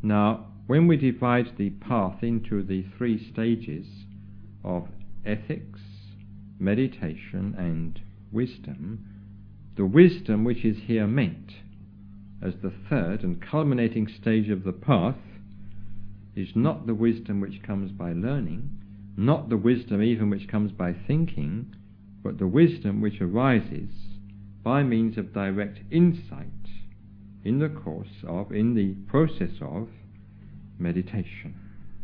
Now, when we divide the path into the three stages of ethics, meditation and wisdom, the wisdom which is here meant as the third and culminating stage of the path is not the wisdom which comes by learning, not the wisdom even which comes by thinking, but the wisdom which arises by means of direct insight in the process of meditation.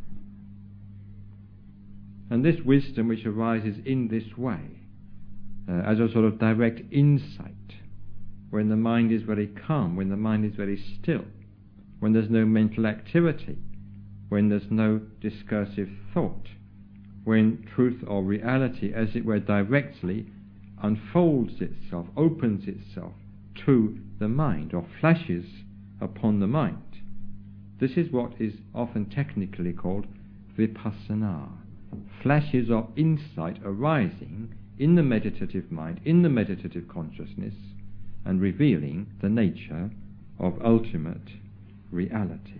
And this wisdom which arises in this way, as a sort of direct insight, when the mind is very calm, when the mind is very still, when there's no mental activity, when there's no discursive thought, when truth or reality, as it were, directly unfolds itself, opens itself to the mind, or flashes upon the mind. This is what is often technically called vipassana. Flashes of insight arising in the meditative mind, in the meditative consciousness, and revealing the nature of ultimate reality.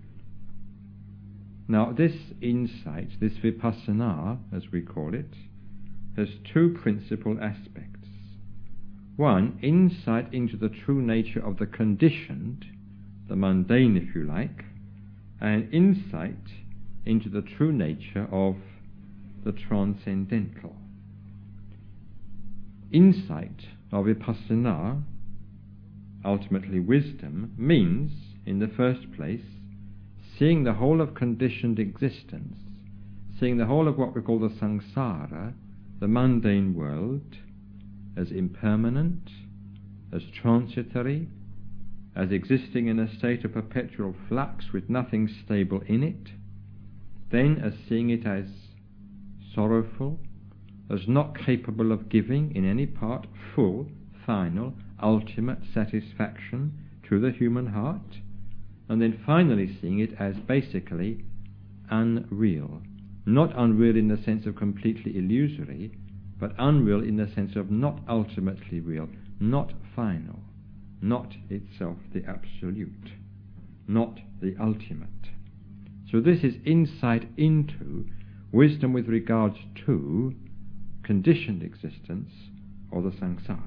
Now, this insight, this vipassana, as we call it, has two principal aspects. One, insight into the true nature of the conditioned, the mundane if you like, and insight into the true nature of the transcendental. Insight of vipassana, ultimately wisdom, means, in the first place, seeing the whole of conditioned existence, seeing the whole of what we call the samsara, the mundane world, as impermanent, as transitory, as existing in a state of perpetual flux with nothing stable in it, then as seeing it as sorrowful, as not capable of giving in any part full, final, ultimate satisfaction to the human heart, and then finally seeing it as basically unreal. Not unreal in the sense of completely illusory, but unreal in the sense of not ultimately real, not final, not itself the absolute, not the ultimate. So this is insight into wisdom with regards to conditioned existence, or the samsara.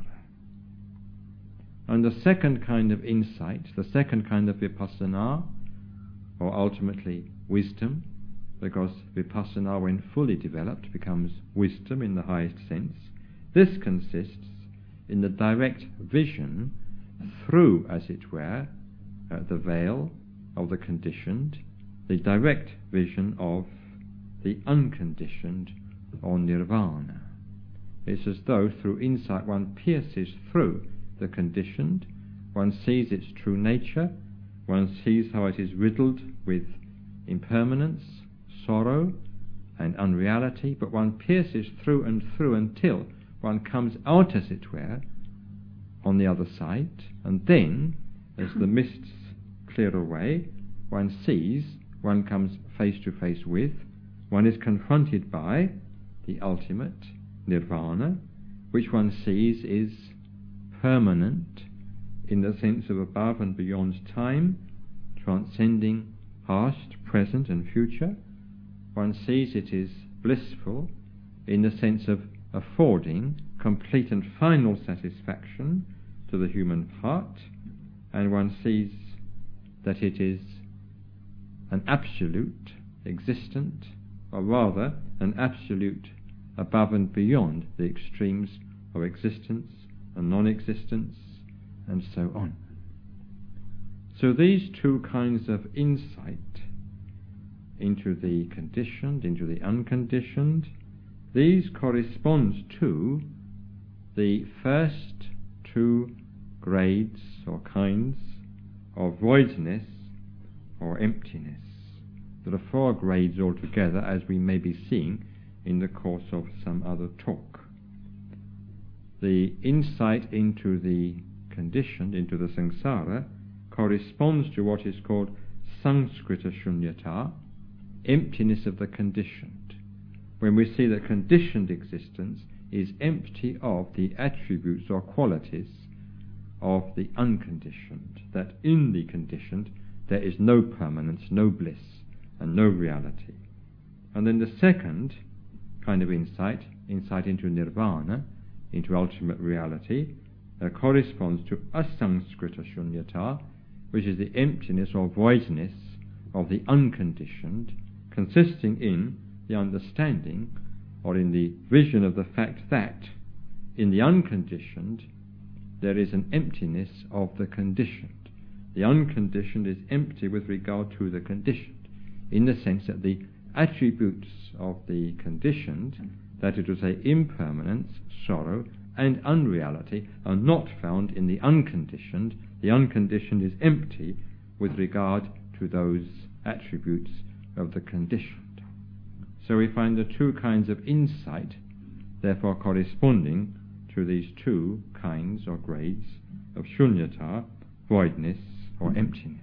And the second kind of insight, the second kind of vipassana, or ultimately wisdom, because vipassana, when fully developed, becomes wisdom in the highest sense, this consists in the direct vision through, as it were, the veil of the conditioned, the direct vision of the unconditioned, or nirvana. It's as though through insight one pierces through the conditioned, one sees its true nature, one sees how it is riddled with impermanence, sorrow and unreality, but one pierces through and through until one comes out, as it were, on the other side, and then, as the mists clear away, one sees, one comes face to face with, one is confronted by the ultimate nirvana, which one sees is permanent in the sense of above and beyond time, transcending past, present and future. One sees it is blissful in the sense of affording complete and final satisfaction to the human heart, and one sees that it is an absolute existent, or rather an absolute above and beyond the extremes of existence and non-existence, and so on. So these two kinds of insight into the conditioned, into the unconditioned, these correspond to the first two grades or kinds of voidness or emptiness. There are four grades altogether, as we may be seeing in the course of some other talk. The insight into the conditioned, into the samsara, corresponds to what is called sanskrita shunyata, emptiness of the conditioned, when we see that conditioned existence is empty of the attributes or qualities of the unconditioned, that in the conditioned there is no permanence, no bliss, and no reality. And then the second kind of insight into nirvana, into ultimate reality, corresponds to asangskrita shunyata, which is the emptiness or voidness of the unconditioned, consisting in the understanding or in the vision of the fact that in the unconditioned there is an emptiness of the conditioned. The unconditioned is empty with regard to the conditioned, in the sense that the attributes of the conditioned, that is to say impermanence, sorrow, and unreality, are not found in the unconditioned. The unconditioned is empty with regard to those attributes of the conditioned. So we find the two kinds of insight, therefore corresponding to these two kinds or grades of shunyata, voidness or emptiness.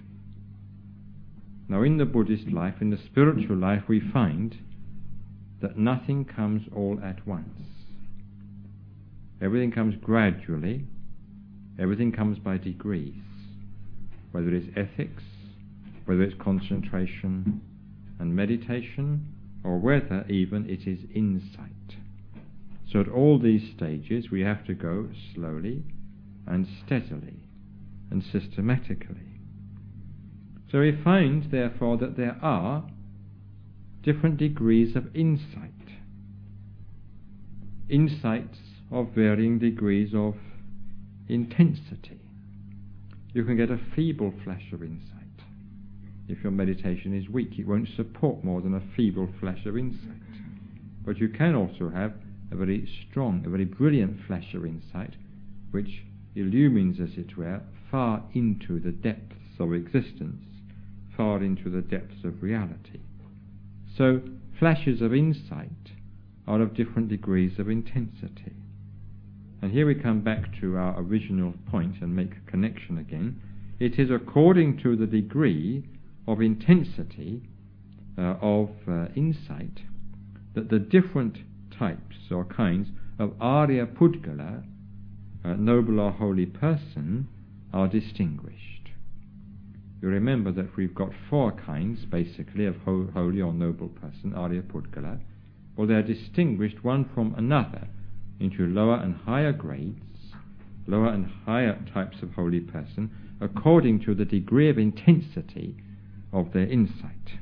Now in the Buddhist life, in the spiritual life, we find that nothing comes all at once. Everything comes gradually, everything comes by degrees, whether it's ethics, whether it's concentration and meditation, or whether even it is insight. So at all these stages we have to go slowly and steadily and systematically. So we find, therefore, that there are different degrees of insight. Insights of varying degrees of intensity. You can get a feeble flash of insight. If your meditation is weak, it won't support more than a feeble flash of insight. But you can also have a very strong, a very brilliant flash of insight, which illumines, as it were, far into the depths of existence, far into the depths of reality. So flashes of insight are of different degrees of intensity. And here we come back to our original point and make a connection again. It is according to the degree of intensity of insight that the different types or kinds of Arya Pudgala, noble or holy person, are distinguished. You remember that we've got four kinds, basically, of holy or noble person, Arya Pudgala. Well, they're distinguished one from another into lower and higher grades, lower and higher types of holy person, according to the degree of intensity of their insight.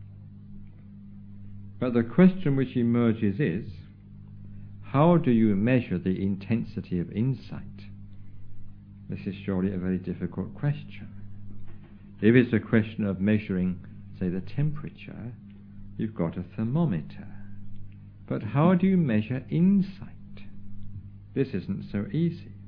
But the question which emerges is, how do you measure the intensity of insight? This is surely a very difficult question. If it's a question of measuring, say, the temperature, you've got a thermometer. But how do you measure insight? This isn't so easy.